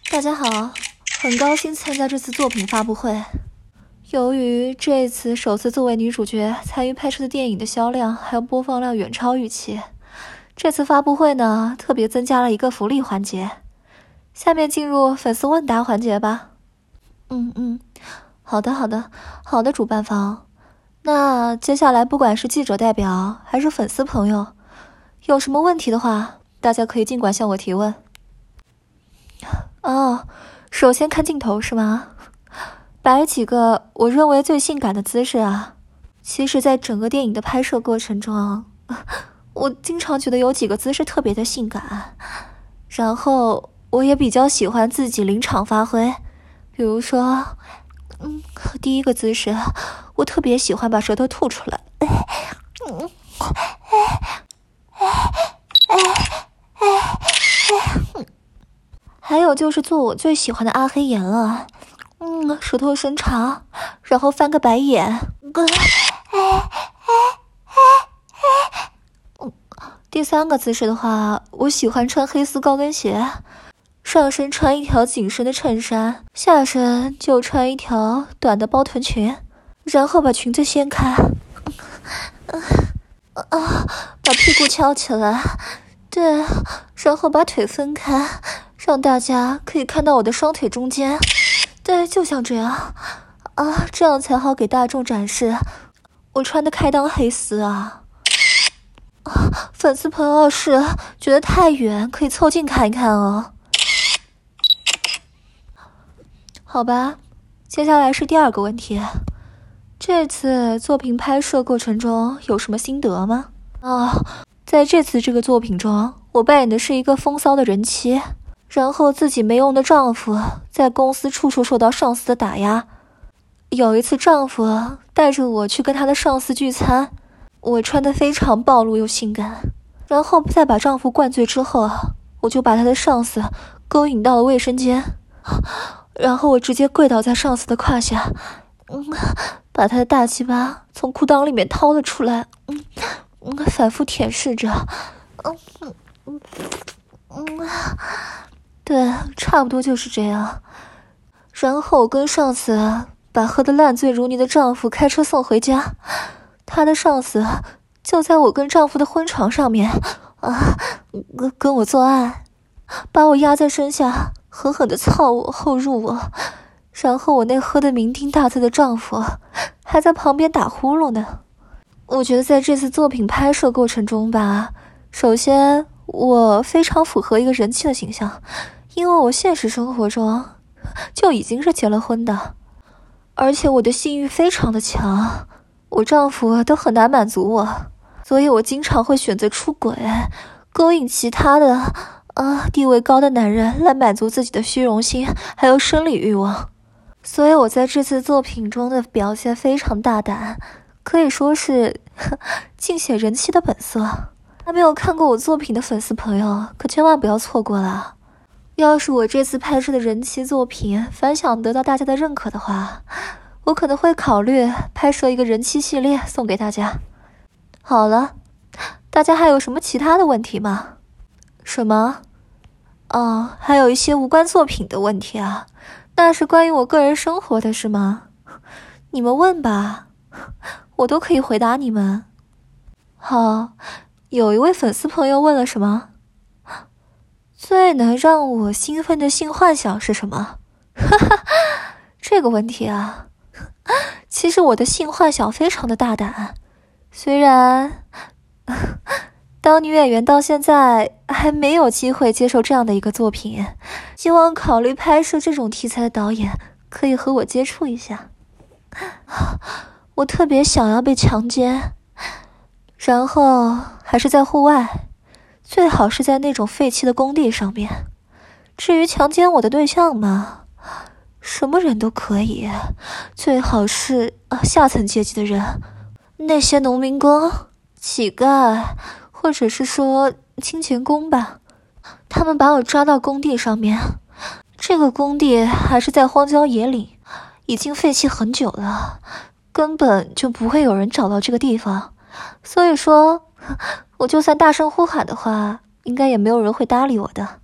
大家好，很高兴参加这次作品发布会。由于这次首次作为女主角参与拍摄的电影的销量还有播放量远超预期，这次发布会呢特别增加了一个福利环节。下面进入粉丝问答环节吧。好的，主办方。那接下来不管是记者代表还是粉丝朋友，有什么问题的话，大家可以尽管向我提问。首先看镜头是吗？摆几个我认为最性感的姿势啊。其实在整个电影的拍摄过程中，我经常觉得有几个姿势特别的性感，然后我也比较喜欢自己临场发挥。比如说第一个姿势，我特别喜欢把舌头吐出来。还有就是做我最喜欢的阿黑眼了，舌头伸长，然后翻个白眼。第三个姿势的话，我喜欢穿黑丝高跟鞋，上身穿一条紧身的衬衫，下身就穿一条短的包臀裙，然后把裙子掀开，把屁股翘起来，对，然后把腿分开，让大家可以看到我的双腿中间，对，就像这样，这样才好给大众展示我穿的开裆黑丝啊。粉丝朋友要是觉得太远，可以凑近看一看哦。好吧，接下来是第二个问题，这次作品拍摄过程中有什么心得吗？在这次这个作品中，我扮演的是一个风骚的人妻，然后自己没用的丈夫在公司处处受到上司的打压。有一次丈夫带着我去跟他的上司聚餐，我穿得非常暴露又性感，然后在把丈夫灌醉之后，我就把他的上司勾引到了卫生间，然后我直接跪倒在上司的胯下，把他的大鸡巴从裤裆里面掏了出来，反复舔舐着，对，差不多就是这样。然后我跟上司把喝得烂醉如泥的丈夫开车送回家，他的上司就在我跟丈夫的婚床上面跟我做爱，把我压在身下，狠狠地操我后入我，然后我那喝得酩酊大醉的丈夫还在旁边打呼噜呢。我觉得在这次作品拍摄过程中吧，首先我非常符合一个人妻的形象，因为我现实生活中就已经是结了婚的，而且我的性欲非常的强，我丈夫都很难满足我，所以我经常会选择出轨，勾引其他的地位高的男人来满足自己的虚荣心还有生理欲望。所以我在这次作品中的表现非常大胆，可以说是尽显人妻的本色。还没有看过我作品的粉丝朋友可千万不要错过了。要是我这次拍摄的人妻作品反响得到大家的认可的话，我可能会考虑拍摄一个人妻系列送给大家。好了，大家还有什么其他的问题吗？什么？还有一些无关作品的问题啊，那是关于我个人生活的是吗？你们问吧，我都可以回答你们。好，有一位粉丝朋友问了什么？最能让我兴奋的性幻想是什么？这个问题啊，其实我的性幻想非常的大胆，虽然当女演员到现在还没有机会接受这样的一个作品，希望考虑拍摄这种题材的导演可以和我接触一下。我特别想要被强奸，然后还是在户外，最好是在那种废弃的工地上面。至于强奸我的对象嘛，什么人都可以，最好是下层阶级的人，那些农民工、乞丐，或者是说清洁工吧。他们把我抓到工地上面，这个工地还是在荒郊野岭，已经废弃很久了，根本就不会有人找到这个地方，所以说我就算大声呼喊的话，应该也没有人会搭理我的。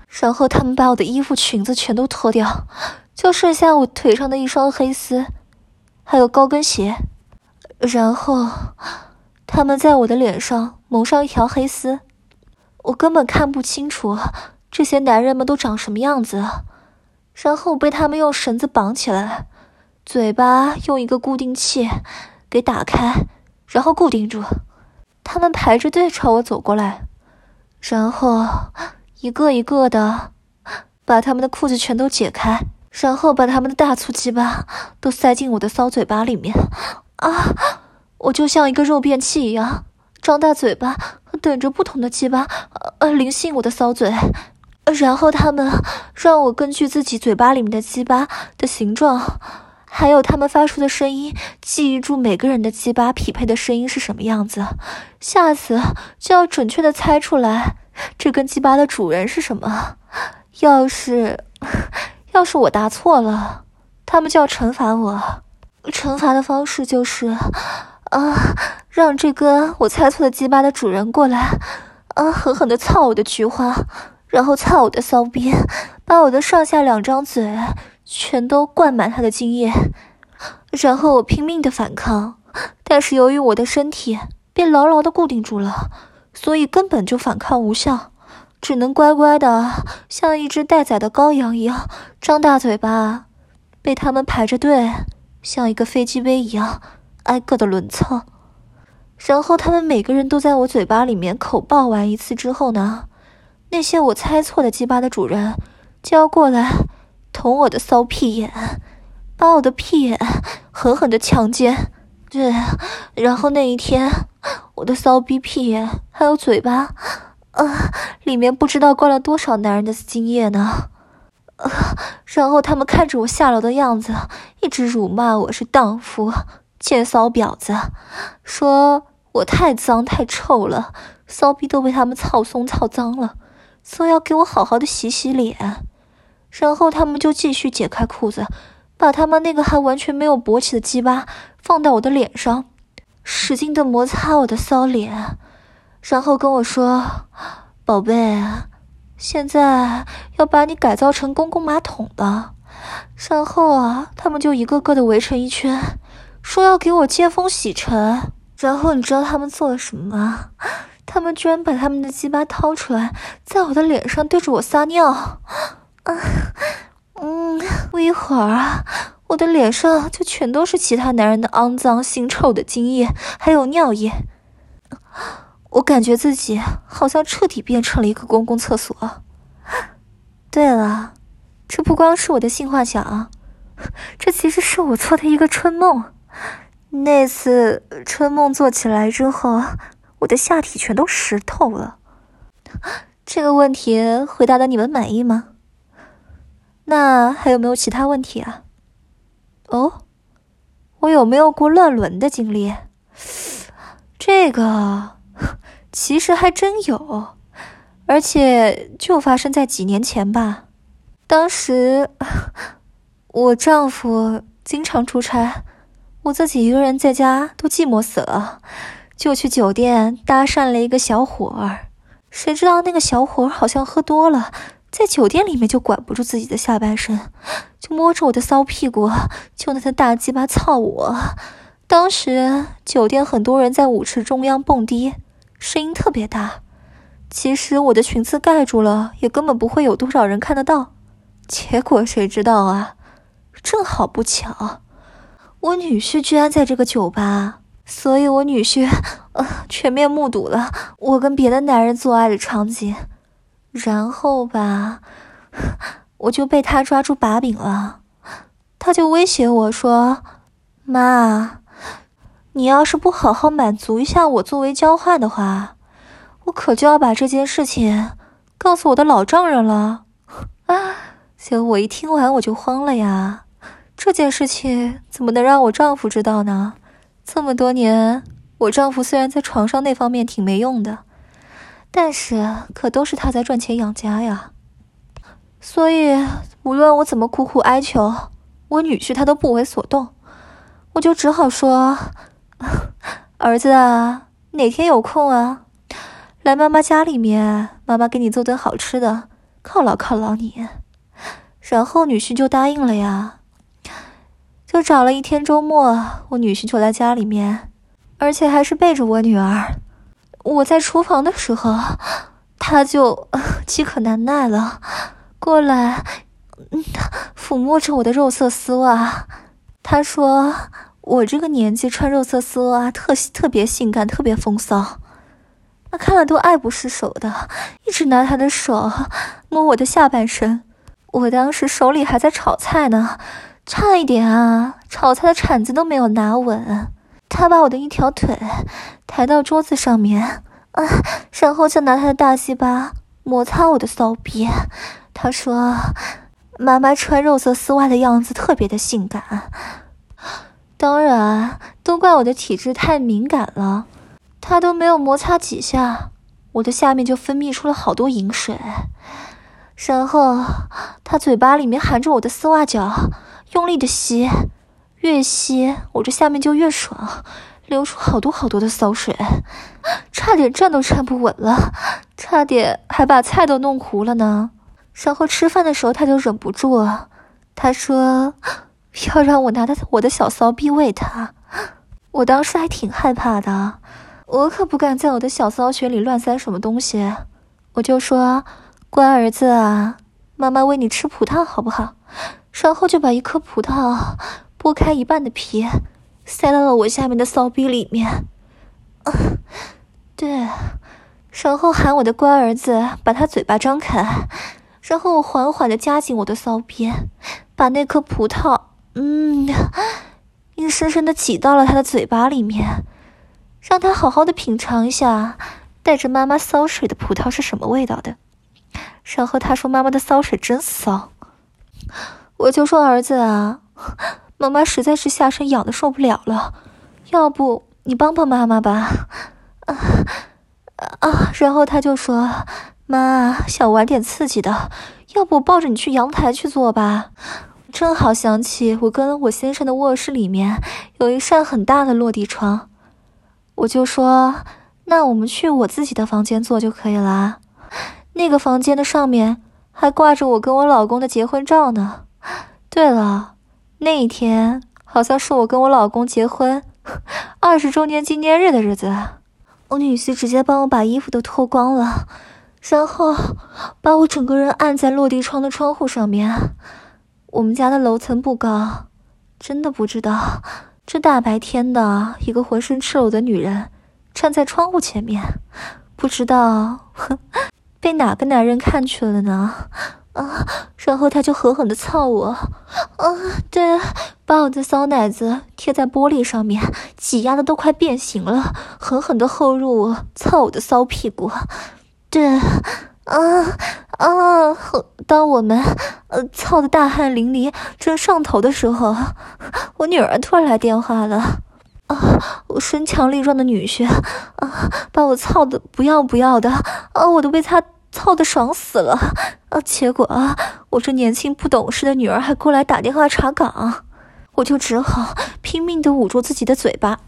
然后他们把我的衣服裙子全都脱掉，就剩下我腿上的一双黑丝，还有高跟鞋。然后他们在我的脸上蒙上一条黑丝，我根本看不清楚这些男人们都长什么样子。然后被他们用绳子绑起来，嘴巴用一个固定器给打开，然后固定住。他们排着队朝我走过来，然后一个一个的把他们的裤子全都解开，然后把他们的大粗鸡巴都塞进我的骚嘴巴里面。啊！我就像一个肉便器一样，张大嘴巴等着不同的鸡巴临幸我的骚嘴。然后他们让我根据自己嘴巴里面的鸡巴的形状，还有他们发出的声音，记忆住每个人的鸡巴匹配的声音是什么样子，下次就要准确的猜出来这根鸡巴的主人是什么。要是我答错了，他们就要惩罚我。惩罚的方式就是让这个我猜错的鸡巴的主人过来狠狠地操我的菊花，然后操我的骚逼，把我的上下两张嘴全都灌满他的精液。然后我拼命的反抗，但是由于我的身体被牢牢的固定住了，所以根本就反抗无效，只能乖乖的像一只待宰的羔羊一样张大嘴巴，被他们排着队像一个飞机杯一样挨个的轮操。然后他们每个人都在我嘴巴里面口爆完一次之后呢，那些我猜错的鸡巴的主人就要过来捅我的骚屁眼，把我的屁眼狠狠的强奸。对，然后那一天我的骚逼屁眼还有嘴巴里面不知道灌了多少男人的精液呢。然后他们看着我下流的样子，一直辱骂我是荡妇、贱骚婊子，说我太脏太臭了，骚逼都被他们操松操脏了，说要给我好好的洗洗脸。然后他们就继续解开裤子，把他们那个还完全没有勃起的鸡巴放到我的脸上，使劲的摩擦我的骚脸，然后跟我说，宝贝，现在要把你改造成公共马桶了。然后他们就一个个的围成一圈，说要给我接风洗尘。然后你知道他们做了什么吗？他们居然把他们的鸡巴掏出来，在我的脸上对着我撒尿。不一会儿我的脸上就全都是其他男人的肮脏腥臭的精液还有尿液。我感觉自己好像彻底变成了一个公共厕所。对了，这不光是我的性幻想，这其实是我做的一个春梦。那次春梦做起来之后，我的下体全都湿透了。这个问题回答的你们满意吗？那还有没有其他问题啊？我有没有过乱伦的经历？这个其实还真有，而且就发生在几年前吧。当时我丈夫经常出差，我自己一个人在家都寂寞死了，就去酒店搭讪了一个小伙儿。谁知道那个小伙儿好像喝多了，在酒店里面就管不住自己的下半身，就摸着我的骚屁股，就拿他大鸡巴操我。当时酒店很多人在舞池中央蹦迪，声音特别大，其实我的裙子盖住了，也根本不会有多少人看得到。结果谁知道啊，正好不巧，我女婿居然在这个酒吧，所以我女婿全面目睹了我跟别的男人做爱的场景。然后吧，我就被他抓住把柄了。他就威胁我说，妈，你要是不好好满足一下我作为交换的话，我可就要把这件事情告诉我的老丈人了。结果我一听完我就慌了呀，这件事情怎么能让我丈夫知道呢？这么多年，我丈夫虽然在床上那方面挺没用的，但是可都是他在赚钱养家呀。所以无论我怎么苦苦哀求，我女婿他都不为所动。我就只好说，儿子啊，哪天有空啊，来妈妈家里面，妈妈给你做顿好吃的， 犒劳你。然后女婿就答应了呀，就找了一天周末，我女婿就来家里面，而且还是背着我女儿。我在厨房的时候，他就饥渴难耐了，过来抚摸着我的肉色丝袜。他说我这个年纪穿肉色丝袜特别性感，特别风骚。他看了都爱不释手的，一直拿他的手摸我的下半身。我当时手里还在炒菜呢，差一点炒菜的铲子都没有拿稳。他把我的一条腿抬到桌子上面，然后就拿他的大鸡巴摩擦我的骚逼。他说妈妈穿肉色丝袜的样子特别的性感。当然都怪我的体质太敏感了，他都没有摩擦几下，我的下面就分泌出了好多饮水。然后他嘴巴里面含着我的丝袜脚，用力的吸，越吸我这下面就越爽，流出好多的骚水，差点站都站不稳了，差点还把菜都弄糊了呢。然后吃饭的时候他就忍不住了，他说要让我拿我的小骚逼喂他。我当时还挺害怕的，我可不敢在我的小骚穴里乱塞什么东西。我就说乖儿子啊，妈妈喂你吃葡萄好不好？然后就把一颗葡萄剥开一半的皮塞到了我下面的骚逼里面。对，然后喊我的乖儿子把他嘴巴张开，然后我缓缓地夹紧我的骚逼，把那颗葡萄硬生生地挤到了他的嘴巴里面，让他好好的品尝一下带着妈妈骚水的葡萄是什么味道的。然后他说妈妈的骚水真骚。我就说儿子啊，妈妈实在是下身痒的受不了了，要不你帮帮妈妈吧。然后他就说妈想玩点刺激的，要不我抱着你去阳台去做吧。正好想起我跟我先生的卧室里面有一扇很大的落地窗，我就说那我们去我自己的房间做就可以了。那个房间的上面还挂着我跟我老公的结婚照呢。对了，那一天好像是我跟我老公结婚20周年纪念日的日子。我女婿直接帮我把衣服都脱光了，然后把我整个人按在落地窗的窗户上面。我们家的楼层不高，真的不知道这大白天的一个浑身赤裸的女人站在窗户前面，不知道被哪个男人看去了呢？然后他就狠狠地操我，对，把我的骚奶子贴在玻璃上面，挤压的都快变形了，狠狠地后入我，操我的骚屁股。对，当我们操的大汗淋漓正上头的时候，我女儿突然来电话了。我身强力壮的女婿把我操的不要的，我都被他操的爽死了。结果我这年轻不懂事的女儿还过来打电话查岗，我就只好拼命的捂住自己的嘴巴。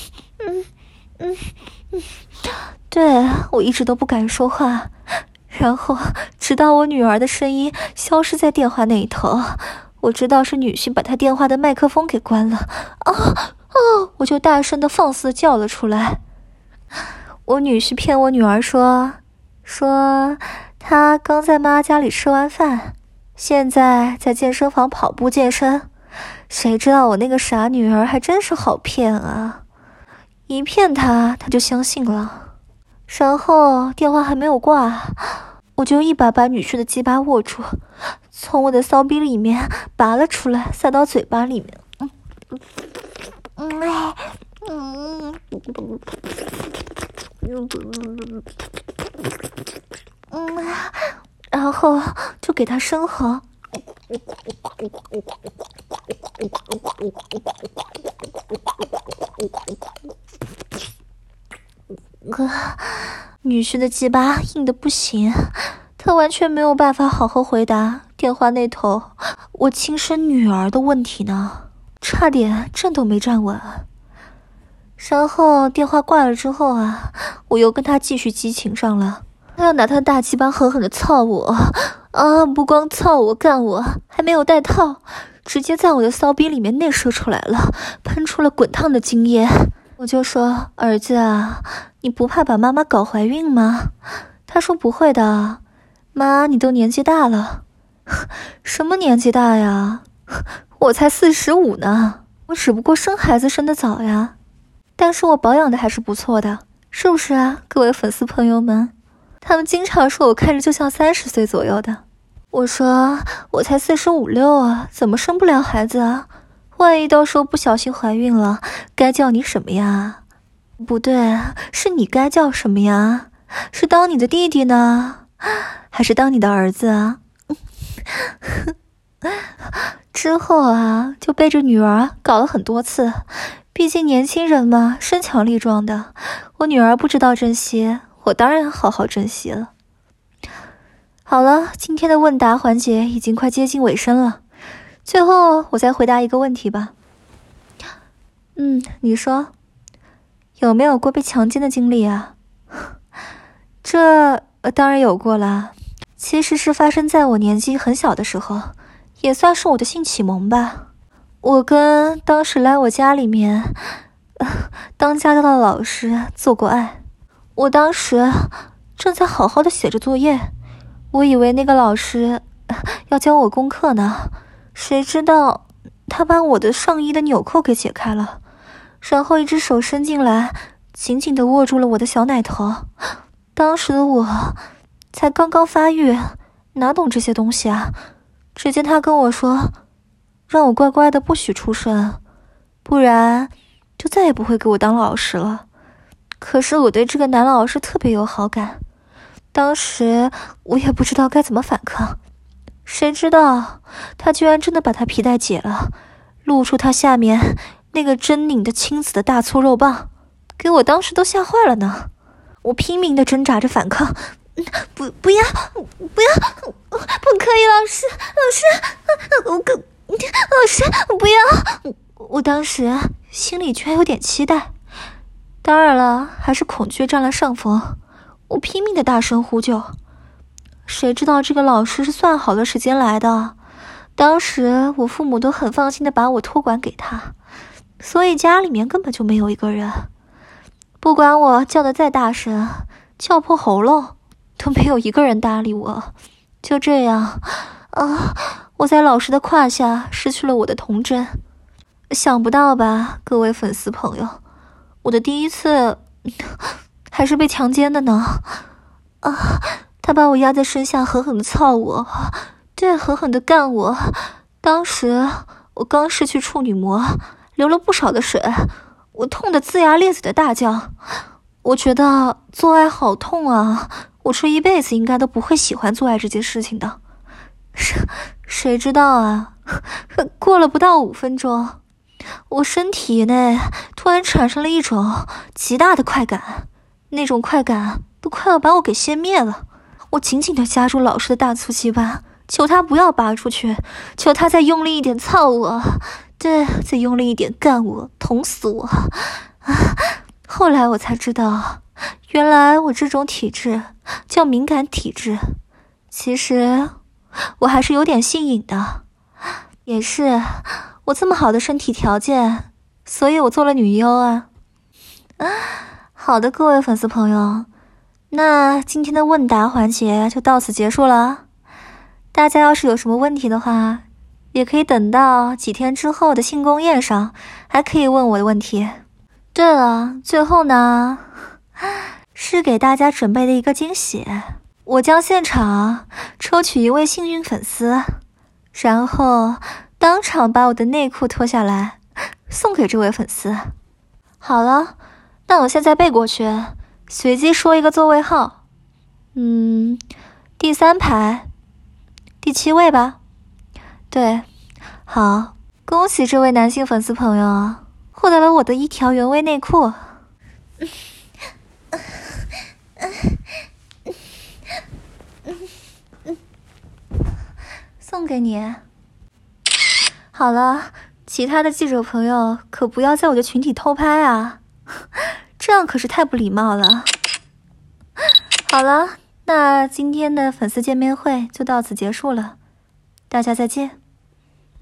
对，我一直都不敢说话，然后直到我女儿的声音消失在电话那一头，我知道是女婿把他电话的麦克风给关了。我就大声的放肆叫了出来。我女婿骗我女儿说他刚在妈家里吃完饭，现在在健身房跑步健身。谁知道我那个傻女儿还真是好骗啊，一骗他就相信了。然后电话还没有挂，我就一把把女婿的鸡巴握住，从我的骚逼里面拔了出来，塞到嘴巴里面。然后就给他生喉。女婿的鸡巴硬得不行，他完全没有办法好好回答电话那头我亲生女儿的问题呢，差点站都没站稳。然后电话挂了之后我又跟他继续激情上了。 他要拿他的大鸡巴狠狠地操我啊！不光操我干我，还没有带套，直接在我的骚逼里面内射出来了，喷出了滚烫的精液。我就说，儿子啊，你不怕把妈妈搞怀孕吗？他说不会的，妈，你都年纪大了。什么年纪大呀？我才45呢，我只不过生孩子生得早呀，但是我保养的还是不错的，是不是啊，各位粉丝朋友们？他们经常说我看着就像30岁左右的。我说我才45、6啊，怎么生不了孩子啊？万一到时候不小心怀孕了，该叫你什么呀？不对，是你该叫什么呀？是当你的弟弟呢，还是当你的儿子啊？之后啊，就背着女儿搞了很多次，毕竟年轻人嘛，身强力壮的，我女儿不知道珍惜，我当然好好珍惜了。好了，今天的问答环节已经快接近尾声了，最后我再回答一个问题吧。你说有没有过被强奸的经历啊？这当然有过啦，其实是发生在我年纪很小的时候，也算是我的性启蒙吧。我跟当时来我家里面当家教的老师做过爱。我当时正在好好的写着作业，我以为那个老师要教我功课呢，谁知道他把我的上衣的纽扣给解开了，然后一只手伸进来，紧紧地握住了我的小奶头。当时的我才刚刚发育，哪懂这些东西啊？只见他跟我说，让我乖乖的不许出声，不然就再也不会给我当老师了。可是我对这个男老师特别有好感，当时我也不知道该怎么反抗，谁知道他居然真的把他皮带解了，露出他下面那个狰狞的青紫的大粗肉棒，给我当时都吓坏了呢。我拼命的挣扎着反抗，不要，不可以，老师，老师，不要！我当时心里居然有点期待，当然了，还是恐惧占了上风。我拼命的大声呼救，谁知道这个老师是算好了时间来的。当时我父母都很放心的把我托管给他，所以家里面根本就没有一个人。不管我叫得再大声，叫破喉咙，都没有一个人搭理我。就这样我在老师的胯下失去了我的童真。想不到吧，各位粉丝朋友，我的第一次还是被强奸的呢。他把我压在身下，狠狠地操我，对，狠狠地干我。当时我刚失去处女膜，流了不少的水，我痛得龇牙咧嘴的大叫。我觉得做爱好痛啊，我这一辈子应该都不会喜欢做爱这件事情的。谁知道啊，过了不到5分钟，我身体内突然产生了一种极大的快感，那种快感都快要把我给熄灭了。我紧紧地夹住老师的大粗鸡巴，求他不要拔出去，求他再用力一点操我，对，再用力一点干我，捅死我。后来我才知道，原来我这种体质叫敏感体质。其实我还是有点性瘾的，也是我这么好的身体条件，所以我做了女优啊。好的，各位粉丝朋友，那今天的问答环节就到此结束了。大家要是有什么问题的话，也可以等到几天之后的庆功宴上，还可以问我的问题。对了，最后呢，是给大家准备的一个惊喜，我将现场抽取一位幸运粉丝，然后当场把我的内裤脱下来送给这位粉丝。好了，那我现在背过去，随机说一个座位号，第3排第7位吧。对，好，恭喜这位男性粉丝朋友获得了我的一条原味内裤。送给你。好了，其他的记者朋友可不要在我的群体偷拍啊，这样可是太不礼貌了。好了， 那今天的粉丝见面会就到此结束了，大家再见。